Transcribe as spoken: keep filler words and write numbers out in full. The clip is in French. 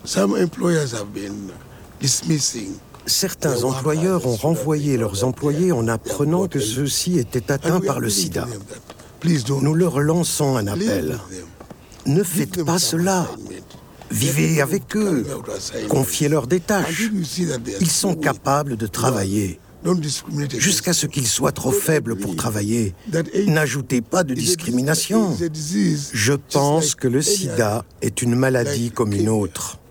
Certains employeurs ont renvoyé leurs employés en apprenant que ceux-ci étaient atteints par le sida. Nous leur lançons un appel. Ne faites pas cela. Vivez avec eux. Confiez-leur des tâches. Ils sont capables de travailler. Jusqu'à ce qu'ils soient trop faibles pour travailler. N'ajoutez pas de discrimination. Je pense que le sida est une maladie comme une autre.